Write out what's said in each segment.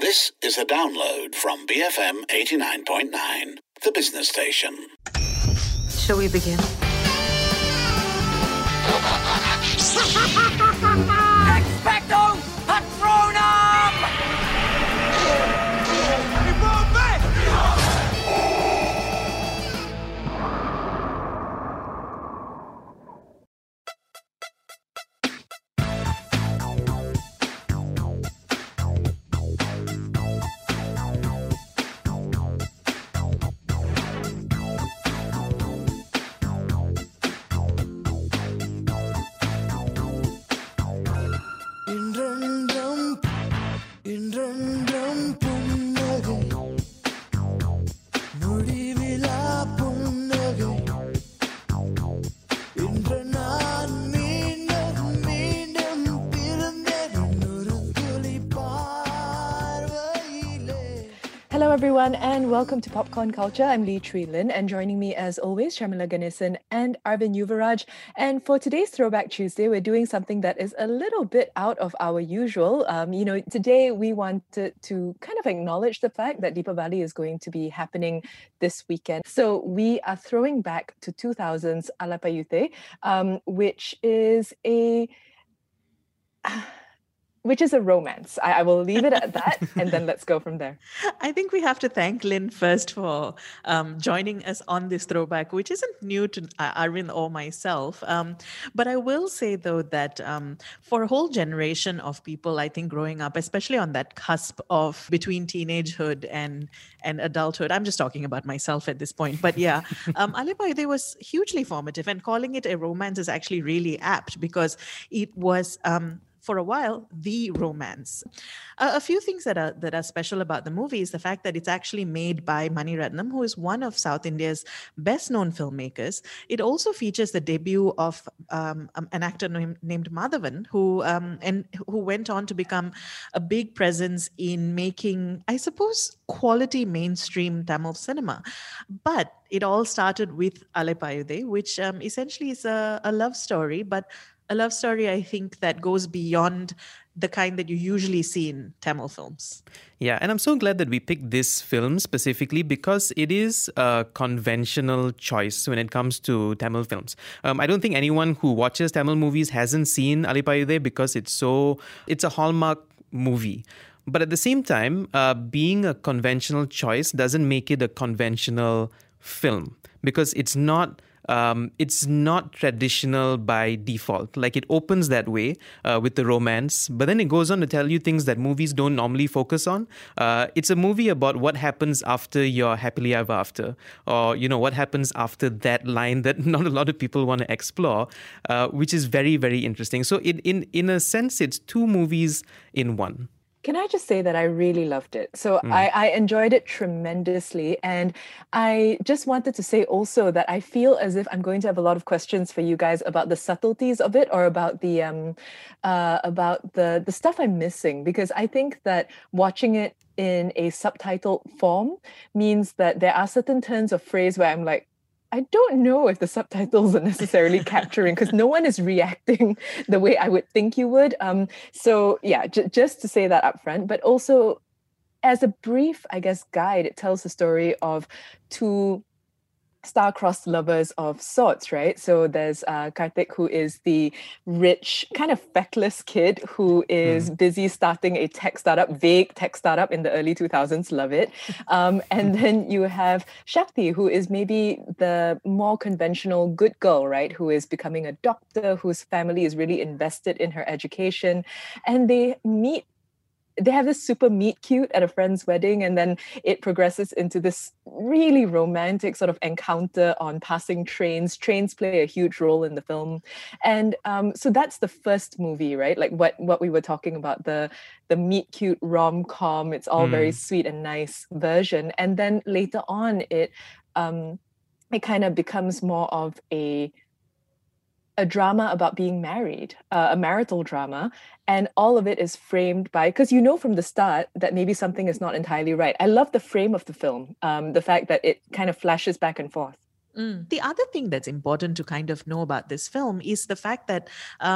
This is a download from BFM 89.9, the business station. Shall we begin? Expecto Patronum! Hello everyone and welcome to Popcorn Culture. I'm Lee Chui Lin and joining me as always Sharmila Ganesan and Arvind Yuvaraj. And for today's Throwback Tuesday, we're doing something that is a little bit out of our usual. Today we wanted to kind of acknowledge the fact that Deepavali is going to be happening this weekend. So we are throwing back to 2000s Alapayute, which is a romance. I will leave it at that and then let's go from there. I think we have to thank Lynn first for joining us on this throwback, which isn't new to Arvind or myself. But I will say, though, that for a whole generation of people, I think growing up, especially on that cusp of between teenagehood and adulthood, I'm just talking about myself at this point. But yeah, Alapayute was hugely formative, and calling it a romance is actually really apt because it was for a while, the romance. A few things that are special about the movie is the fact that it's actually made by Mani Ratnam, who is one of South India's best-known filmmakers. It also features the debut of an actor named Madhavan, who went on to become a big presence in making, I suppose, quality mainstream Tamil cinema. But it all started with Alapayute, which essentially is a love story, but a love story, I think, that goes beyond the kind that you usually see in Tamil films. Yeah, and I'm so glad that we picked this film specifically because it is a conventional choice when it comes to Tamil films. I don't think anyone who watches Tamil movies hasn't seen Alapayute because it's a Hallmark movie. But at the same time, being a conventional choice doesn't make it a conventional film because it's not traditional by default. Like, it opens that way with the romance, but then it goes on to tell you things that movies don't normally focus on. It's a movie about what happens after your happily ever after, or what happens after that line that not a lot of people want to explore, which is very, very interesting. So in a sense, it's two movies in one. Can I just say that I really loved it? So I enjoyed it tremendously. And I just wanted to say also that I feel as if I'm going to have a lot of questions for you guys about the subtleties of it or about the stuff I'm missing. Because I think that watching it in a subtitled form means that there are certain turns of phrase where I'm like, I don't know if the subtitles are necessarily capturing because no one is reacting the way I would think you would. So yeah, just to say that up front, but also as a brief, I guess, guide, it tells the story of two star-crossed lovers of sorts, right? So there's Karthik, who is the rich, kind of feckless kid who is busy starting a vague tech startup in the early 2000s, love it. And then you have Shakti, who is maybe the more conventional good girl, right? Who is becoming a doctor, whose family is really invested in her education. And they have this super meet cute at a friend's wedding, and then it progresses into this really romantic sort of encounter on passing trains. Trains play a huge role in the film. And so that's the first movie, right? Like what we were talking about, the meet cute rom-com, it's all very sweet and nice version. And then later on, it kind of becomes more of a drama about being married, a marital drama. And all of it is framed by, because from the start that maybe something is not entirely right. I love the frame of the film, the fact that it kind of flashes back and forth. The other thing that's important to kind of know about this film is the fact that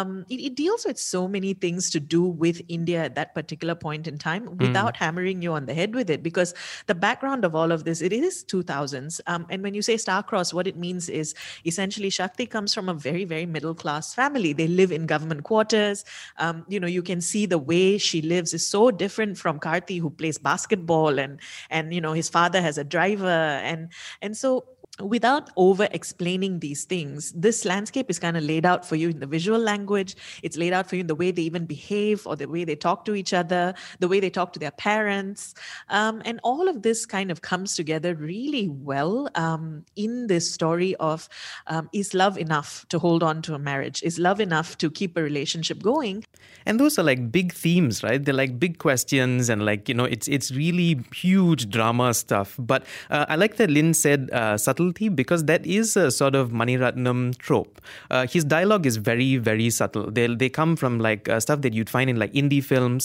it deals with so many things to do with India at that particular point in time without hammering you on the head with it. Because the background of all of this, it is 2000s. And when you say star-crossed, what it means is essentially Shakti comes from a very, very middle-class family. They live in government quarters. You can see the way she lives is so different from Karthi, who plays basketball, and his father has a driver. And so without over explaining these things, this landscape is kind of laid out for you in the visual language. It's laid out for you in the way they even behave, or the way they talk to each other, the way they talk to their parents. And all of this kind of comes together really well in this story of is love enough to hold on to a marriage? Is love enough to keep a relationship going? And those are like big themes, right? They're like big questions, and it's really huge drama stuff. But I like that Lynn said subtlety, because that is a sort of Maniratnam trope. His dialogue is very, very subtle. They come from like stuff that you'd find in like indie films,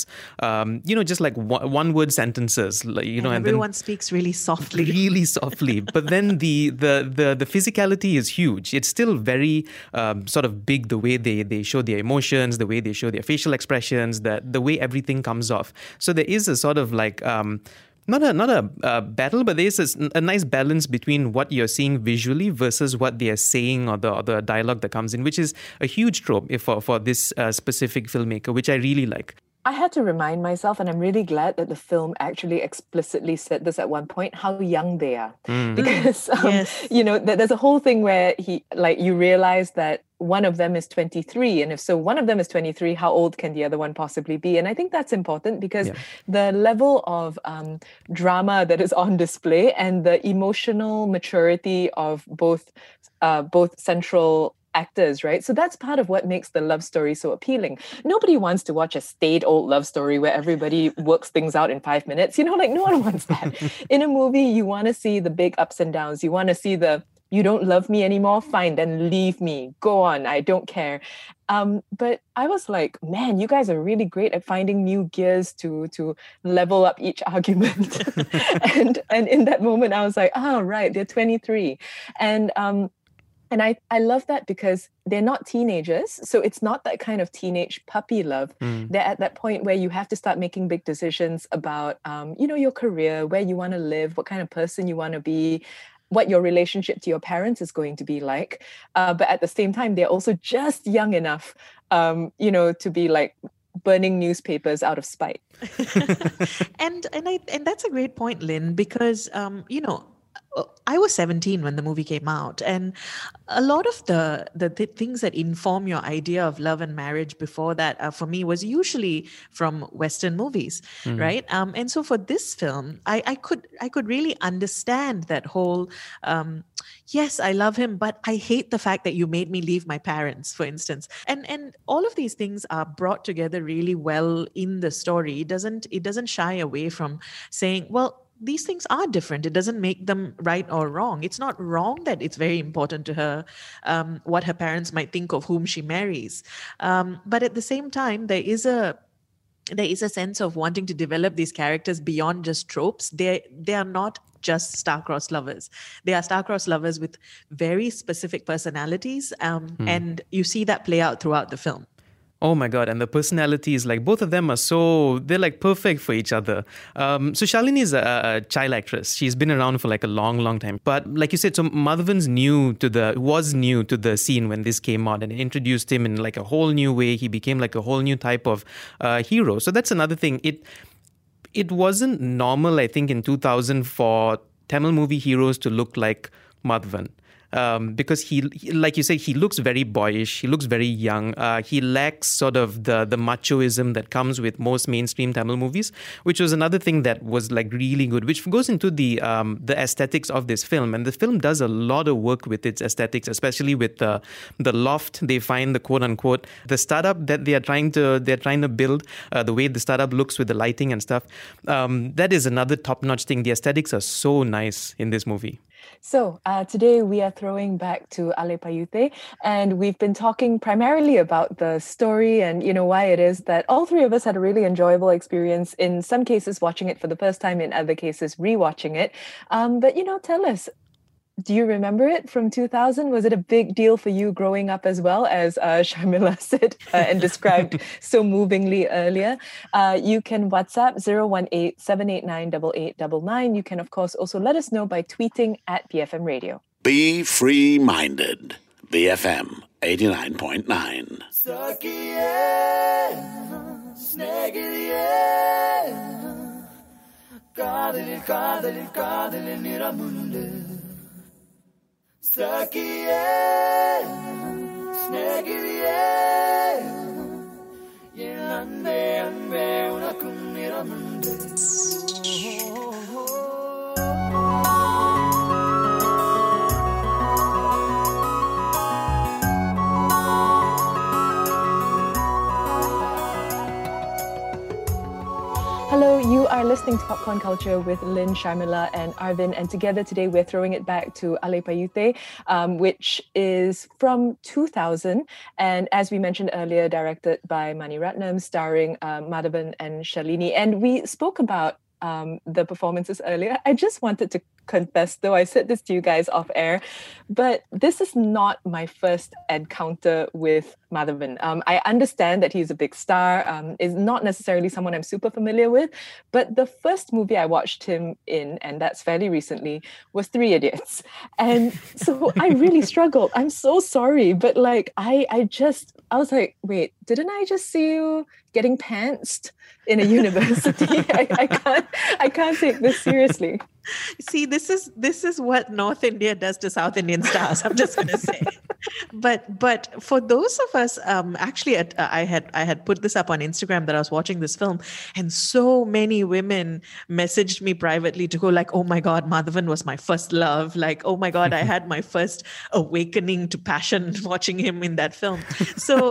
just like one word sentences, and everyone speaks really softly. Really softly. But then the physicality is huge. It's still very sort of big, the way they show their emotions, the way they show their facial expressions, the way everything comes off. So there is a sort of like not a battle, but there is a nice balance between what you're seeing visually versus what they are saying, or the dialogue that comes in, which is a huge trope for this specific filmmaker, which I really like. I had to remind myself, and I'm really glad that the film actually explicitly said this at one point, how young they are. Because, yes. There's a whole thing where you realize that one of them is 23. And if so, one of them is 23, how old can the other one possibly be? And I think that's important because the level of drama that is on display and the emotional maturity of both central actors, right? So that's part of what makes the love story so appealing. Nobody wants to watch a staid old love story where everybody works things out in 5 minutes. No one wants that. In a movie, you want to see the big ups and downs. You want to see you don't love me anymore? Fine, then leave me. Go on. I don't care. But I was like, man, you guys are really great at finding new gears to level up each argument. and in that moment, I was like, oh, right, they're 23. And I love that because they're not teenagers. So it's not that kind of teenage puppy love. They're at that point where you have to start making big decisions about, your career, where you want to live, what kind of person you want to be, what your relationship to your parents is going to be like. But at the same time, they're also just young enough, to be like burning newspapers out of spite. And that's a great point, Lynn, because, I was 17 when the movie came out, and a lot of the things that inform your idea of love and marriage before that, for me, was usually from Western movies, right? And so for this film, I could really understand that whole, yes, I love him, but I hate the fact that you made me leave my parents, for instance. And all of these things are brought together really well in the story. It doesn't shy away from saying, well, these things are different. It doesn't make them right or wrong. It's not wrong that it's very important to her what her parents might think of whom she marries. But at the same time, there is a sense of wanting to develop these characters beyond just tropes. They are not just star-crossed lovers. They are star-crossed lovers with very specific personalities, and you see that play out throughout the film. Oh my God. And the personalities, like both of them they're like perfect for each other. So Shalini is a child actress. She's been around for like a long, long time. But like you said, so Madhavan's was new to the scene when this came out, and it introduced him in like a whole new way. He became like a whole new type of hero. So that's another thing. It wasn't normal, I think, in 2000 for Tamil movie heroes to look like Madhavan. Because he, like you say, he looks very boyish. He looks very young. He lacks sort of the machoism that comes with most mainstream Tamil movies, which was another thing that was like really good, which goes into the aesthetics of this film. And the film does a lot of work with its aesthetics, especially with the loft they find, the quote unquote, the startup that they're trying to build, the way the startup looks with the lighting and stuff. That is another top-notch thing. The aesthetics are so nice in this movie. So today we are throwing back to Ale Payute, and we've been talking primarily about the story and, why it is that all three of us had a really enjoyable experience, in some cases watching it for the first time, in other cases rewatching it. But, tell us, Do you remember it from 2000? Was it a big deal for you growing up as well, as Sharmila said and described so movingly earlier? You can WhatsApp 018-789-8899. You can, of course, also let us know by tweeting at BFM Radio. Be free-minded. BFM 89.9. Hello, you are listening to Popcorn Culture with Lynn, Sharmila and Arvin, and together today we're throwing it back to Ale Payute, which is from 2000, and as we mentioned earlier, directed by Mani Ratnam, starring Madhavan and Shalini. And we spoke about the performances earlier. I just wanted to confess, though I said this to you guys off air, but this is not my first encounter with Madhavan. I understand that he's a big star, is not necessarily someone I'm super familiar with, but the first movie I watched him in, and that's fairly recently, was Three Idiots. And so I really struggled. I'm so sorry, but like I was like, wait, didn't I just see you getting pantsed in a university? I can't take this seriously. See, this is what North India does to South Indian stars. I'm just going to say. But for those of us, actually, I had put this up on Instagram that I was watching this film, and so many women messaged me privately to go like, "Oh my God, Madhavan was my first love." Like, "Oh my God, I had my first awakening to passion watching him in that film." So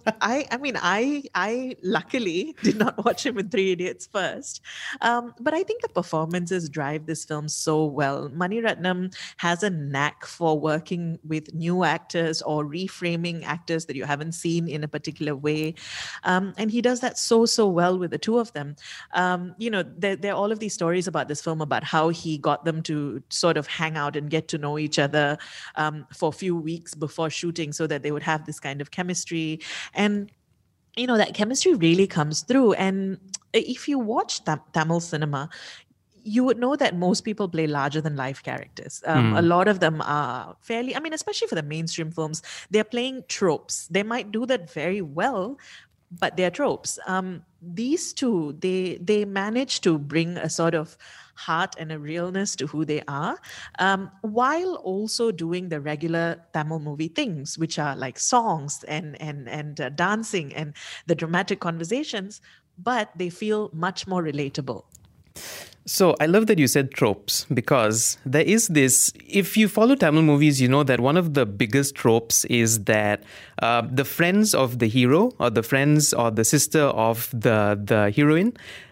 I luckily did not watch him in Three Idiots first, but I think the performances drive this film so well. Mani Ratnam has a knack for working with new actors or reframing actors that you haven't seen in a particular way. And he does that so well with the two of them. There are all of these stories about this film about how he got them to sort of hang out and get to know each other for a few weeks before shooting so that they would have this kind of chemistry. And that chemistry really comes through. And if you watch Tamil cinema, you would know that most people play larger than life characters. A lot of them are fairly, especially for the mainstream films, they're playing tropes. They might do that very well, but they're tropes. These two, they manage to bring a sort of heart and a realness to who they are, while also doing the regular Tamil movie things, which are like songs and dancing and the dramatic conversations, but they feel much more relatable. So I love that you said tropes, because there is this, if you follow Tamil movies, you know that one of the biggest tropes is that the friends of the hero or the friends or the sister of the heroine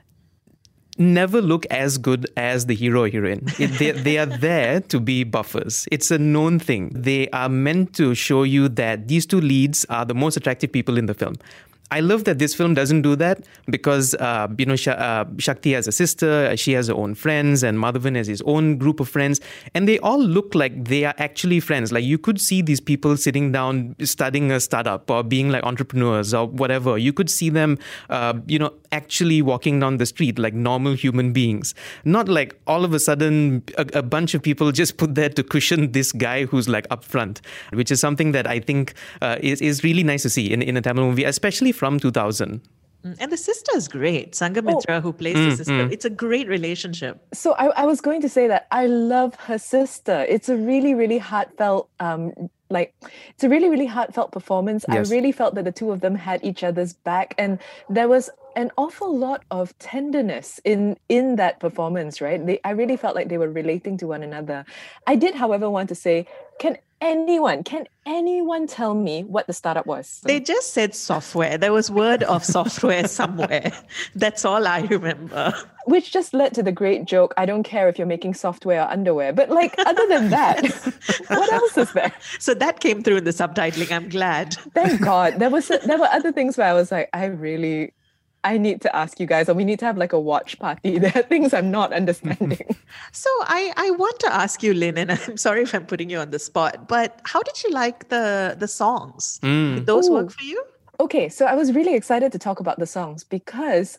never look as good as the hero or heroine. They are there to be buffers. It's a known thing. They are meant to show you that these two leads are the most attractive people in the film. I love that this film doesn't do that, because Shakti has a sister, she has her own friends, and Madhavan has his own group of friends, and they all look like they are actually friends. Like, you could see these people sitting down studying a startup or being like entrepreneurs or whatever. You could see them actually walking down the street like normal human beings, not like all of a sudden a bunch of people just put there to cushion this guy who's like up front, which is something that I think is really nice to see in a Tamil movie, especially from 2000. And the sister is great. Sanghamitra, who plays the sister, it's a great relationship. So I was going to say that I love her sister. It's a really, really heartfelt it's a really, really heartfelt performance. Yes. I really felt that the two of them had each other's back, and there was an awful lot of tenderness in that performance, right? I really felt like they were relating to one another. I did, however, want to say, can anyone tell me what the startup was? They just said software. There was word of software somewhere. That's all I remember. Which just led to the great joke, I don't care if you're making software or underwear. But like, other than that, what else is there? So that came through in the subtitling. I'm glad. Thank God. There were other things where I was like, I I need to ask you guys, or we need to have like a watch party. There are things I'm not understanding. So I want to ask you, Lynn, and I'm sorry if I'm putting you on the spot, but how did you like the songs? Did those work for you? Okay, so I was really excited to talk about the songs because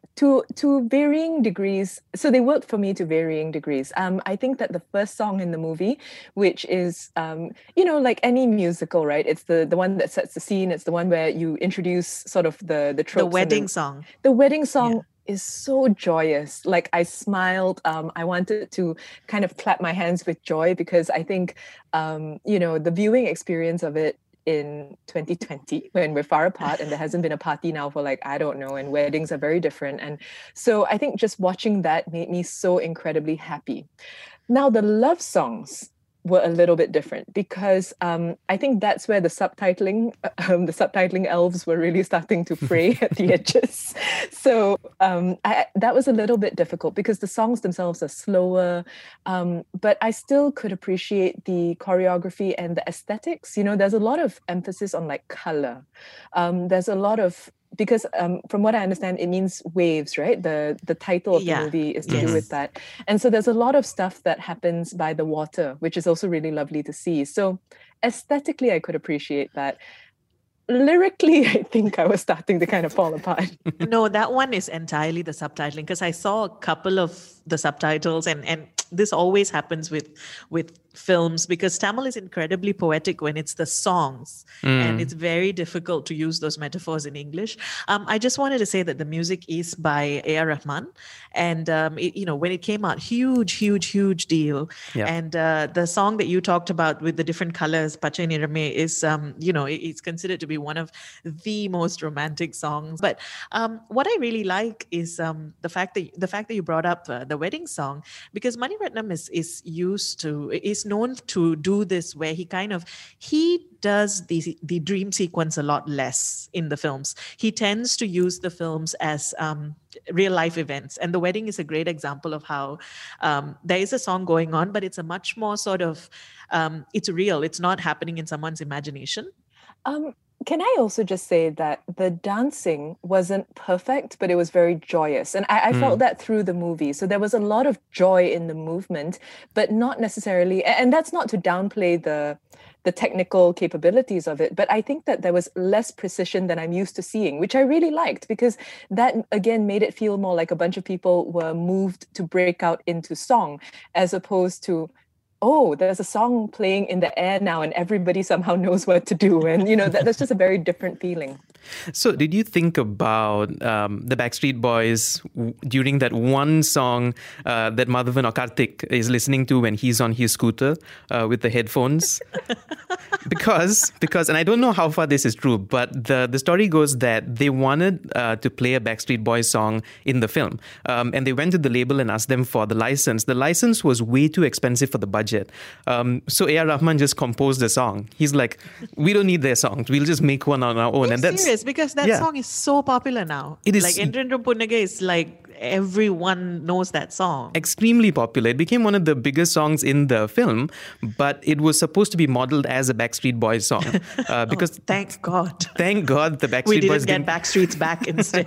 to varying degrees, so they worked for me to varying degrees. I think that the first song in the movie, which is, like any musical, right? It's the one that sets the scene. It's the one where you introduce sort of the tropes. The wedding song. The wedding song is so joyous. Like I smiled. I wanted to kind of clap my hands with joy because I think, the viewing experience of it in 2020 when we're far apart and there hasn't been a party now for like, I don't know, and weddings are very different. And so I think just watching that made me so incredibly happy. Now the love songs were a little bit different because I think that's where the subtitling elves were really starting to fray at the edges. So that was a little bit difficult because the songs themselves are slower, but I still could appreciate the choreography and the aesthetics. There's a lot of emphasis on like color. There's a lot of because from what I understand, it means waves, right? The title of the movie is to do with that. And so there's a lot of stuff that happens by the water, which is also really lovely to see. So aesthetically, I could appreciate that. Lyrically, I think I was starting to kind of fall apart. No, that one is entirely the subtitling because I saw a couple of the subtitles and this always happens with films because Tamil is incredibly poetic when it's the songs and it's very difficult to use those metaphors in English. I just wanted to say that the music is by A.R. Rahman and when it came out, huge deal. Yeah. And the song that you talked about with the different colors, Pachai Nirame, is it's considered to be one of the most romantic songs. But what I really like is the fact that you brought up the wedding song because Mani Ratnam is known to do this where he does the dream sequence a lot less in the films. He tends to use the films as real life events. And the wedding is a great example of how there is a song going on, but it's a much more sort of, it's real. It's not happening in someone's imagination. Can I also just say that the dancing wasn't perfect, but it was very joyous. And I felt that through the movie. So there was a lot of joy in the movement, but not necessarily, and that's not to downplay the technical capabilities of it, but I think that there was less precision than I'm used to seeing, which I really liked because that again made it feel more like a bunch of people were moved to break out into song as opposed to, oh, there's a song playing in the air now and everybody somehow knows what to do. And, that's just a very different feeling. So did you think about the Backstreet Boys during that one song that Madhavan or Karthik is listening to when he's on his scooter with the headphones? Because, and I don't know how far this is true, but the story goes that they wanted to play a Backstreet Boys song in the film. And they went to the label and asked them for the license. The license was way too expensive for the budget. So A.R. Rahman just composed a song. He's like, we don't need their songs. We'll just make one on our own. And that's serious because that song is so popular now. It is like Endrendrum Punnage is like everyone knows that song. Extremely popular. It became one of the biggest songs in the film, but it was supposed to be modeled as a Backstreet Boys song because thank God. Thank God the Backstreet we Boys didn't get Backstreet's back instead.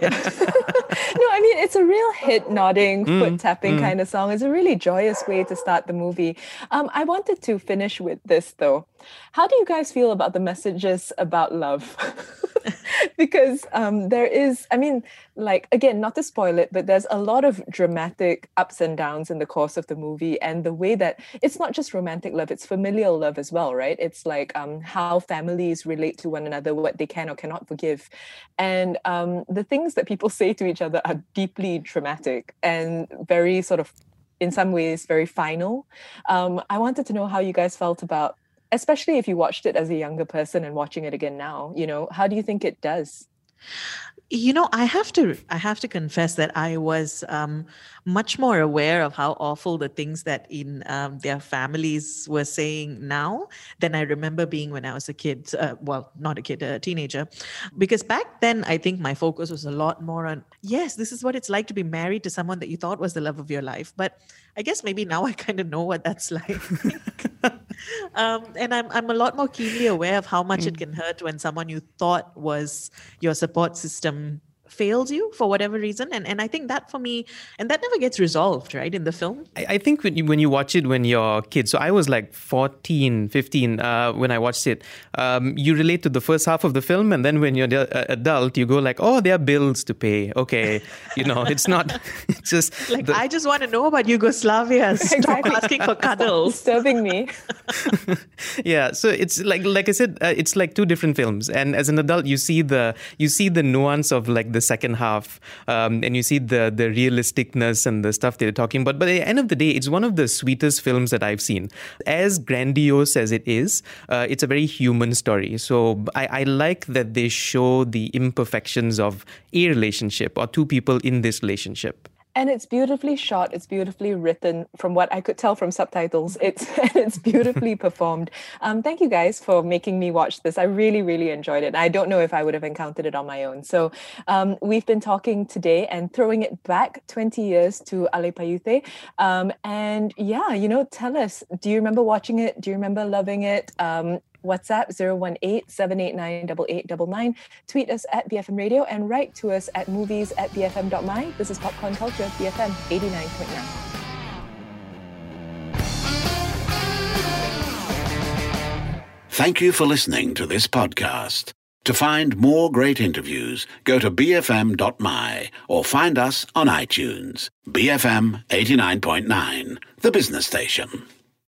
No, I mean, it's a real hit nodding, foot tapping kind of song. It's a really joyous way to start the movie. I wanted to finish with this though. How do you guys feel about the messages about love? Because there is, I mean, like, again, not to spoil it, but there's a lot of dramatic ups and downs in the course of the movie. And the way that it's not just romantic love, it's familial love as well, right? It's like how families relate to one another, what they can or cannot forgive. And the things that people say to each other are deeply dramatic and very sort of, in some ways, very final. I wanted to know how you guys felt about, especially if you watched it as a younger person and watching it again now, how do you think it does? I have to confess that I was much more aware of how awful the things that in their families were saying now than I remember being when I was a kid. Well, not a kid, a teenager. Because back then, I think my focus was a lot more on, yes, this is what it's like to be married to someone that you thought was the love of your life. But I guess maybe now I kind of know what that's like. And I'm a lot more keenly aware of how much it can hurt when someone you thought was your support system fails you for whatever reason. And I think that for me, and that never gets resolved, right, in the film. I think when you watch it when you're a kid, so I was like 14, 15 when I watched it, you relate to the first half of the film, and then when you're an adult, you go like, oh, there are bills to pay. Okay, it's not, it's just... Like, I just want to know about Yugoslavia. Stop asking for cuddles. Stop disturbing me. Yeah, so it's like I said, it's like two different films, and as an adult, you see the nuance of like the second half, and you see the realisticness and the stuff they're talking about. But at the end of the day, it's one of the sweetest films that I've seen. As grandiose as it is, it's a very human story. So I like that they show the imperfections of a relationship or two people in this relationship. And it's beautifully shot. It's beautifully written. From what I could tell from subtitles, it's beautifully performed. Thank you guys for making me watch this. I really, really enjoyed it. I don't know if I would have encountered it on my own. So we've been talking today and throwing it back 20 years to Alipayuthe. And yeah, tell us, do you remember watching it? Do you remember loving it? WhatsApp 018-789-8899. Tweet us at BFM Radio and write to us at movies@bfm.my. This is Popcorn Culture, BFM 89.9. Thank you for listening to this podcast. To find more great interviews, go to bfm.my or find us on iTunes. BFM 89.9, the business station.